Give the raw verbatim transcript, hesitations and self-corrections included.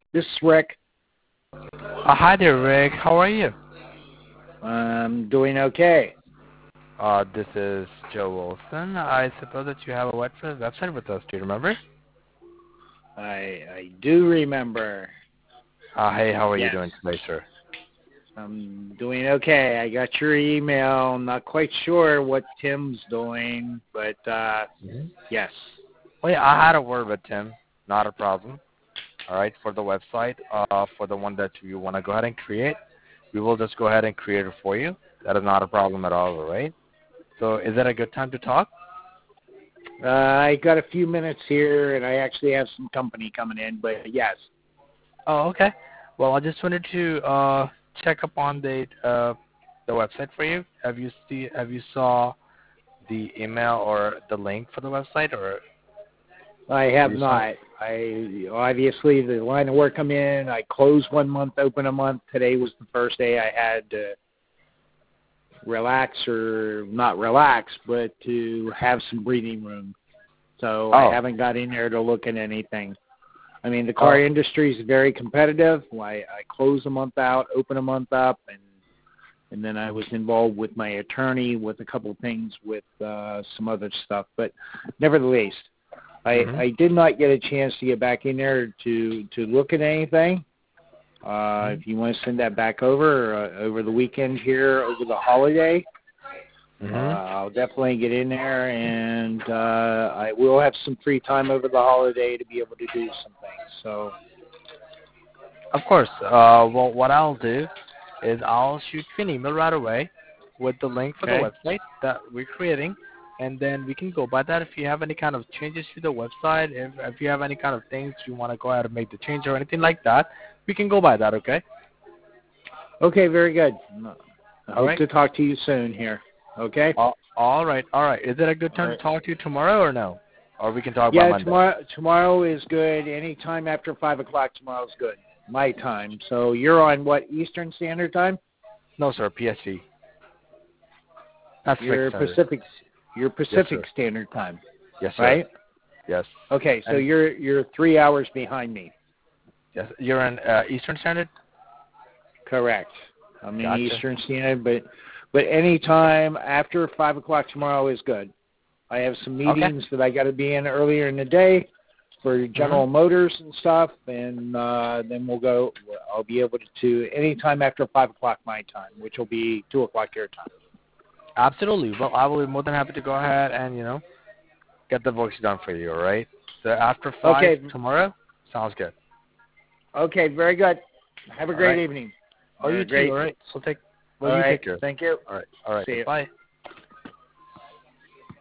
This is Rick. Uh, hi there, Rick. How are you? I'm doing okay. Uh, this is Joe Wilson. I suppose that you have a web- website with us. Do you remember? I I do remember. Uh, hey, how are you Yes. doing today, sir? I'm doing okay. I got your email. I'm not quite sure what Tim's doing, but uh, Mm-hmm. yes. Well, yeah, I had a word with Tim. Not a problem. All right, for the website, uh, for the one that you want to go ahead and create, we will just go ahead and create it for you. That is not a problem at all, all right? So is that a good time to talk? Uh, I got a few minutes here, and I actually have some company coming in, but yes. Oh, okay. Well, I just wanted to uh, check up on the uh, the website for you. Have you see Have you saw the email or the link for the website, or I have you saw? not. I obviously the line of work I'm in. I close one month, open a month. Today was the first day I had to relax, or not relax, but to have some breathing room. So I Oh, haven't got in there to look at anything. I mean, the car oh, industry is very competitive. I, I close a month out, open a month up, and and then I was involved with my attorney with a couple of things with uh, some other stuff. But nevertheless, I, hmm I did not get a chance to get back in there to, to look at anything. Uh, if you want to send that back over uh, over the weekend here, over the holiday, uh, hmm I'll definitely get in there, and uh, I will have some free time over the holiday to be able to do some things. So, Of course. Uh, well, what I'll do is I'll shoot you an email right away with the link for the okay. website that we're creating, and then we can go by that. If you have any kind of changes to the website, if if you have any kind of things you want to go ahead and make the change or anything like that, we can go by that. Okay. Okay, very good. I All hope right. to talk to you soon here. Okay? All, all right. All right. Is it a good All time to right. talk to you tomorrow or no? Or we can talk by Yeah, Monday. tomorrow tomorrow is good. Any time after five o'clock tomorrow is good. My time. So you're on what, Eastern Standard Time? No, sir. P S T. Pacific You're Standard. Pacific you're Yes, Pacific sir. Standard Time, Yes, sir. right? Yes. Okay, so And you're you're three hours behind me. yes, you're in uh, Eastern Standard. Correct. I'm in Gotcha. Eastern Standard, but but any time after five o'clock tomorrow is good. I have some Okay. meetings that I got to be in earlier in the day for Mhm. General Motors and stuff, and uh, then we'll go. I'll be able to, to any time after five o'clock my time, which will be two o'clock your time. Absolutely. Well, I will be more than happy to go ahead and you know get the works done for you. All right. So after five Okay. tomorrow, sounds good. Okay. Very good. Have a All great right. evening. Oh, Or you too. great. All right. So take. Well, All you right. take care. Thank you. All right. All right. See you. Bye.